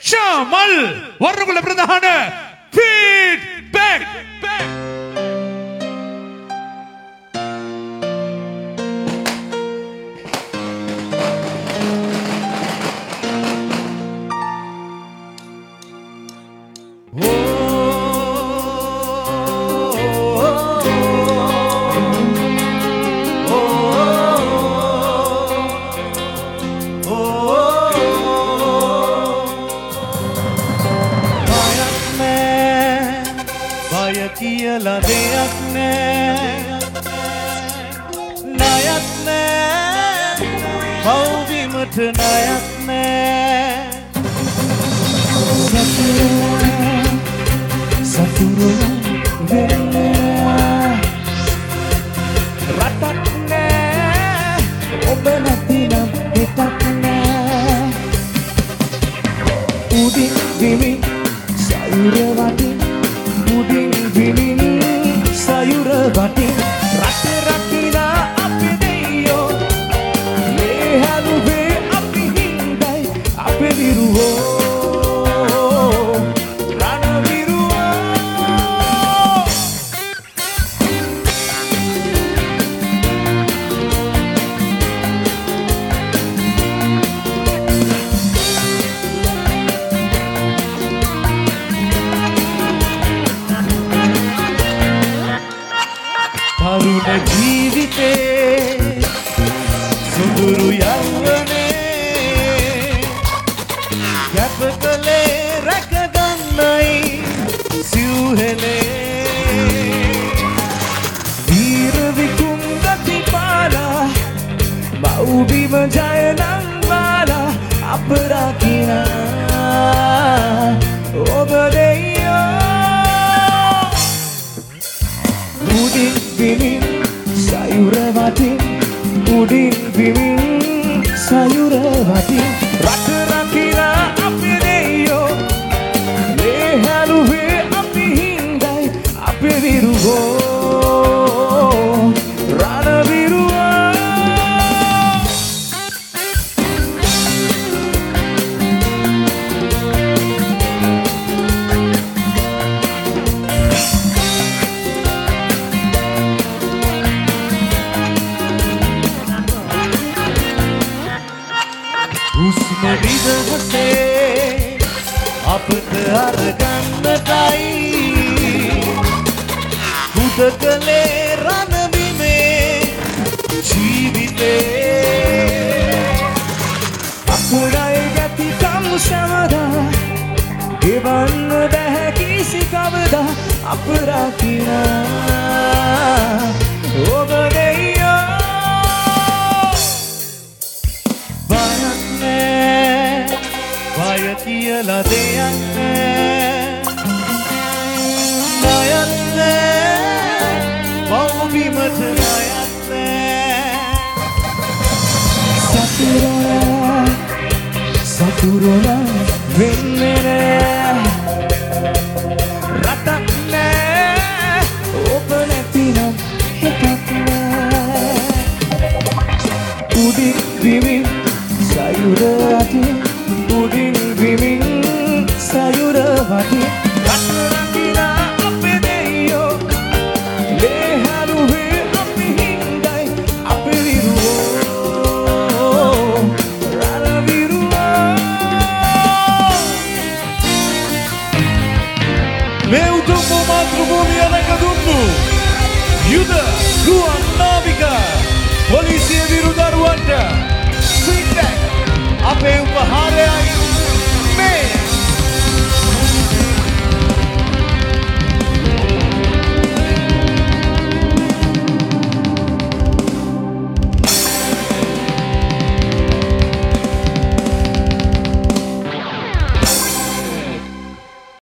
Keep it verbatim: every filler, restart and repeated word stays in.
ශාමල් වර්ණකුල ප්‍රධාන ෆීඩ්බැක් කියලා දෙයක් නෑ ණයක් නෑ මව්බිමට ණයක් නෑ සතුරු වෙන්නේ රටක් නෑ ඔබ නැතිනම් හිතක් නෑ උඩින් විමි සයුර වටින් උඩින් විමින් සයුර වටින් රට රකිනා අපි දෙයෝ මේ හැලුවේ අපි හින්දයි අපේ විරුවෝ රණ විරුවෝ තරුණ ජීවිතේ සුදුරු යවනේ කැප කළේ රැකගන්නයි සිව්හෙලේ වීර විකුම් ගති පාලා මව්බිම ජය නම් වාලා අප රකිනා ඔබ දෙයෝ උඩින් විමින් සයුර වටින් උඩින් විමින් සයුර වටින් රට රකිනා අපි දෙයෝ මේ හැලුවේ අපි හින්දයි අපේ විරුවෝ රණ විරුවෝ හුස්ම විදහසේ අපට අරගන්නටයි හුදකලේ රණබිමේ ජීවිතේ අපරයි ගැතිකම් සමදා ගෙවන්න බැහැ කිසි කවදා අප රකිනා ඔබ දෙයෝ බය කියලා දෙයක් නෑ ණයක් නෑ මව්බිමට ණයක් නෑ සතුරා සතුරා වෙන්නේ නෑ රටක් නෑ ඔබ නැතිනම් හිතක් නෑ උඩින් විමින් සයුර අතින් උඩින් විමින් සයුර වටින් රට රකිනා අපේ දෙයෝ මේ හැලුවේ අපි හින්දයි අපේ විරුවෝ රණ විරුවෝ මේ උතුම් මාතෘ භූමිය රැක දුන්නු යුද